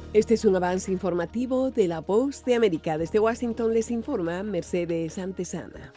Este es un avance informativo de La Voz de América. Desde Washington les informa Mercedes Antesana.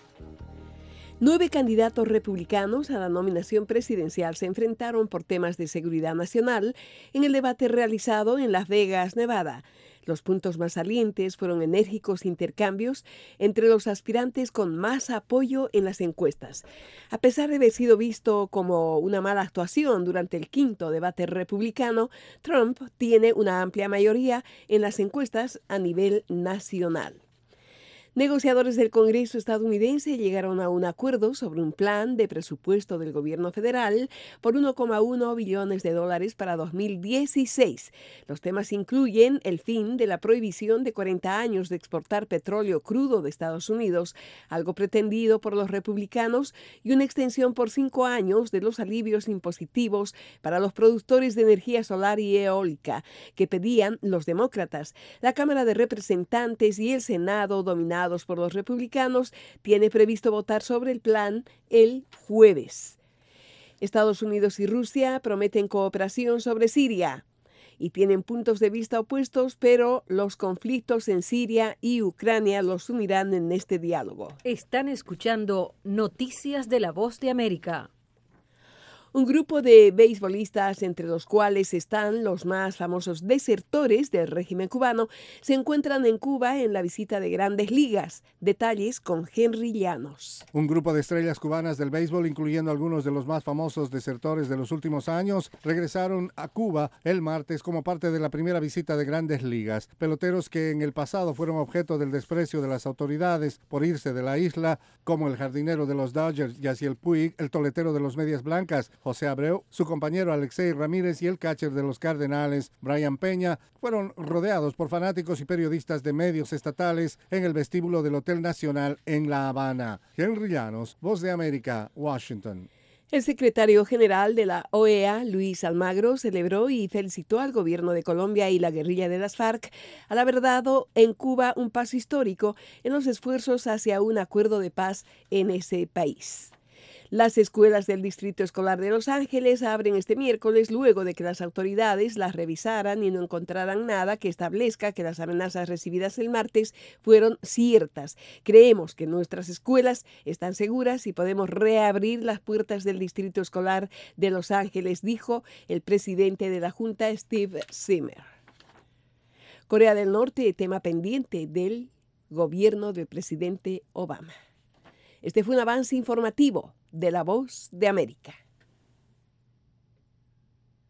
9 candidatos republicanos a la nominación presidencial se enfrentaron por temas de seguridad nacional en el debate realizado en Las Vegas, Nevada. Los puntos más salientes fueron enérgicos intercambios entre los aspirantes con más apoyo en las encuestas. A pesar de haber sido visto como una mala actuación durante el quinto debate republicano, Trump tiene una amplia mayoría en las encuestas a nivel nacional. Negociadores del Congreso estadounidense llegaron a un acuerdo sobre un plan de presupuesto del gobierno federal por $1,1 billones para 2016. Los temas incluyen el fin de la prohibición de 40 años de exportar petróleo crudo de Estados Unidos, algo pretendido por los republicanos, y una extensión por 5 años de los alivios impositivos para los productores de energía solar y eólica que pedían los demócratas. La Cámara de Representantes y el Senado, dominados por los republicanos, tiene previsto votar sobre el plan el jueves. Estados Unidos y Rusia prometen cooperación sobre Siria y tienen puntos de vista opuestos, pero los conflictos en Siria y Ucrania los unirán en este diálogo. Están escuchando Noticias de La Voz de América. Un grupo de beisbolistas, entre los cuales están los más famosos desertores del régimen cubano, se encuentran en Cuba en la visita de Grandes Ligas. Detalles con Henry Llanos. Un grupo de estrellas cubanas del béisbol, incluyendo algunos de los más famosos desertores de los últimos años, regresaron a Cuba el martes como parte de la primera visita de Grandes Ligas. Peloteros que en el pasado fueron objeto del desprecio de las autoridades por irse de la isla, como el jardinero de los Dodgers, Yasiel Puig, el toletero de los Medias Blancas, José Abreu, su compañero Alexei Ramírez y el catcher de los Cardenales, Brian Peña, fueron rodeados por fanáticos y periodistas de medios estatales en el vestíbulo del Hotel Nacional en La Habana. Henry Llanos, Voz de América, Washington. El secretario general de la OEA, Luis Almagro, celebró y felicitó al gobierno de Colombia y la guerrilla de las FARC al haber dado en Cuba un paso histórico en los esfuerzos hacia un acuerdo de paz en ese país. Las escuelas del Distrito Escolar de Los Ángeles abren este miércoles luego de que las autoridades las revisaran y no encontraran nada que establezca que las amenazas recibidas el martes fueron ciertas. Creemos que nuestras escuelas están seguras y podemos reabrir las puertas del Distrito Escolar de Los Ángeles, dijo el presidente de la Junta, Steve Zimmer. Corea del Norte, tema pendiente del gobierno del presidente Obama. Este fue un avance informativo de La Voz de América.